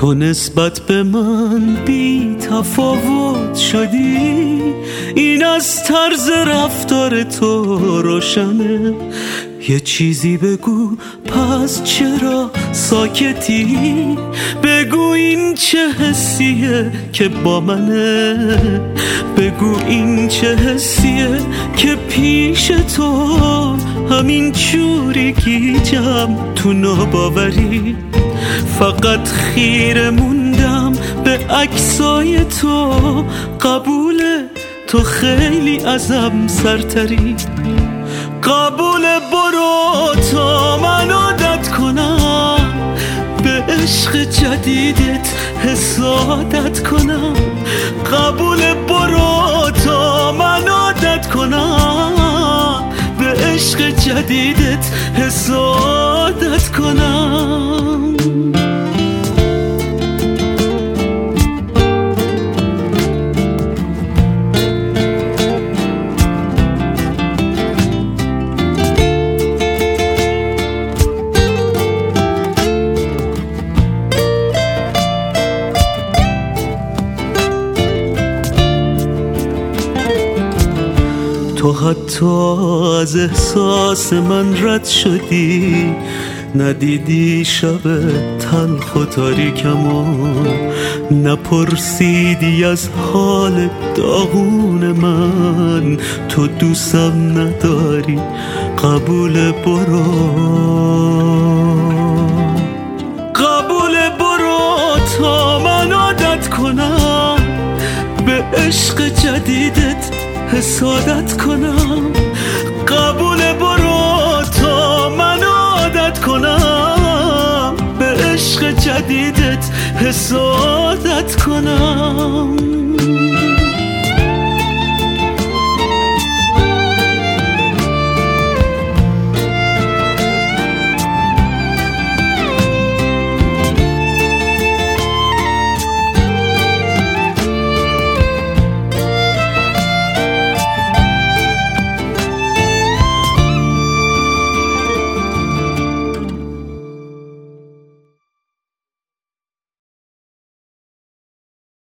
تو نسبت به من بی تفاوت شدی، این از طرز رفتار تو روشنه. یه چیزی بگو پس چرا ساکتی، بگو این چه حسیه که با منه، بگو این چه حسیه که پیش تو همین جوری گیجم تو ناباوری. فقط خیره موندم به عکسای تو، قبوله تو خیلی ازم سرتری. قبوله برو تا من عادت کنم به عشق جدیدت حسادت کنم. قبوله برو تا من عادت کنم به عشق جدیدت حسادت کنم. تو حتی از احساس من رد شدی، ندیدی شب تلخ و تاریکم و نپرسیدی از حال داغون من. تو دوستم نداری قبول برو، قبول برو تا من عادت کنم به عشق جدیدت حسادت کنم. قبول برو تا من عادت کنم به عشق جدیدت حسادت کنم.